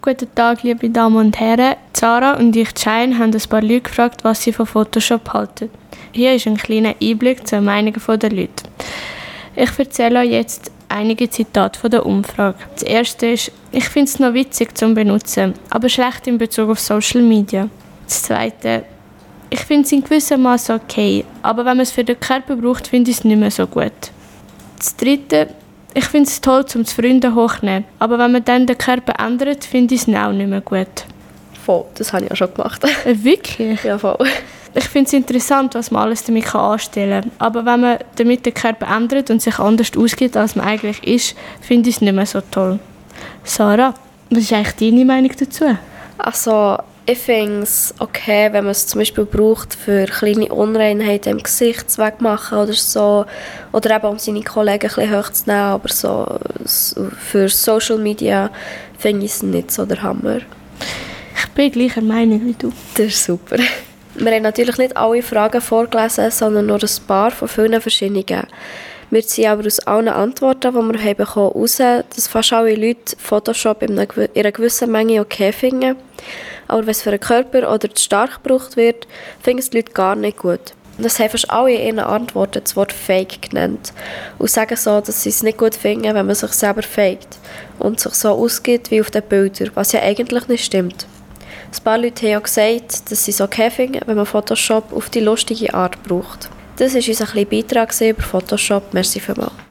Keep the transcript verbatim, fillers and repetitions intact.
Guten Tag, liebe Damen und Herren. Sarah und ich, Jane, haben ein paar Leute gefragt, was sie von Photoshop halten. Hier ist ein kleiner Einblick zu den Meinungen der Leute. Ich erzähle euch jetzt einige Zitate von der Umfrage. Das erste ist: Ich finde es noch witzig zum Benutzen, aber schlecht in Bezug auf Social Media. Das zweite: Ich finde es in gewissem Maße okay, aber wenn man es für den Körper braucht, finde ich es nicht mehr so gut. Das dritte: Ich finde es toll, um die Freunde hochzunehmen, aber wenn man dann den Körper ändert, finde ich es auch nicht mehr gut. Voll, das habe ich auch schon gemacht. Äh, wirklich? Ja, voll. Ich finde es interessant, was man alles damit anstellen kann. Aber wenn man damit den Körper ändert und sich anders ausgibt, als man eigentlich ist, finde ich es nicht mehr so toll. Sarah, was ist eigentlich deine Meinung dazu? Also, ich finde es okay, wenn man es zum Beispiel braucht, für kleine Unreinheiten im Gesicht wegmachen oder so. Oder eben, um seine Kollegen ein bisschen hochzunehmen. Aber so für Social Media finde ich es nicht so der Hammer. Ich bin gleicher Meinung wie du. Das ist super. Wir haben natürlich nicht alle Fragen vorgelesen, sondern nur ein paar von vielen verschiedenen. Wir ziehen aber aus allen Antworten, die wir haben bekommen, heraus, dass fast alle Leute Photoshop in einer gewissen Menge okay finden. Aber wenn es für den Körper oder zu stark gebraucht wird, finden es die Leute gar nicht gut. Und das haben fast alle in ihren Antworten das Wort «fake» genannt. Und sagen so, dass sie es nicht gut finden, wenn man sich selber faked und sich so ausgibt wie auf den Bildern, was ja eigentlich nicht stimmt. Ein paar Leute haben auch gesagt, dass sie es okay finden, wenn man Photoshop auf die lustige Art braucht. Das war unser kleiner Beitrag über Photoshop. Merci vielmals.